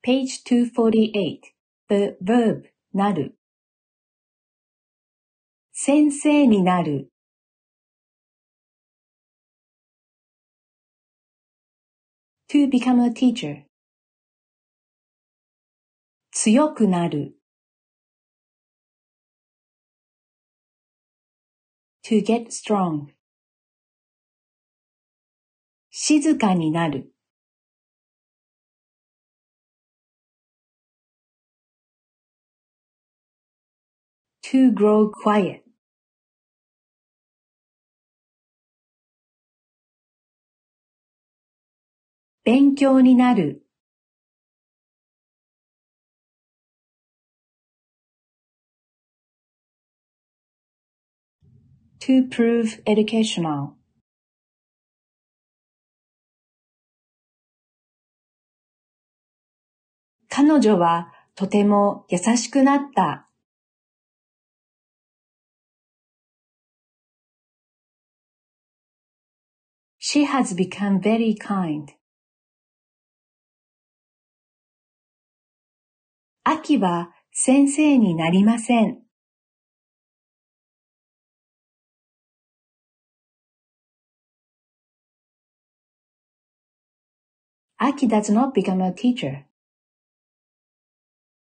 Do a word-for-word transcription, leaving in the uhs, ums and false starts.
Page two forty-eight. The verb なる。先生になる。To become a teacher. 強くなる。To get strong. 静かになる。To grow quiet. 勉強になる。To prove educational. 彼女はとても優しくなった。She has become very kind. 秋は先生になりません。Aki does not become a teacher.